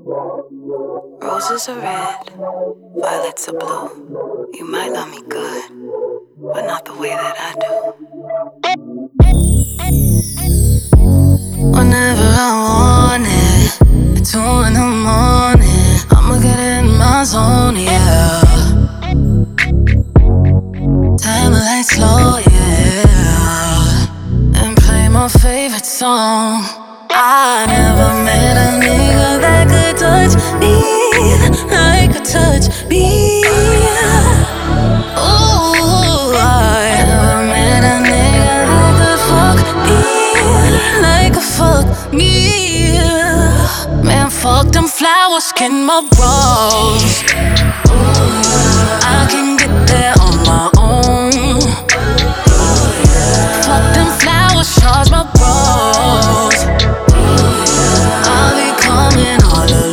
Roses are red, violets are blue. You might love me good, but not the way that I do. Whenever I want it, at 2 in the morning, I'ma get in my zone, yeah. Time a light slow, yeah, and play my favorite song. I never met a nigga that could touch me like could touch me. Ooh, I never met a nigga that could fuck me like could fuck me. Man, fuck them flowers, skin my rose.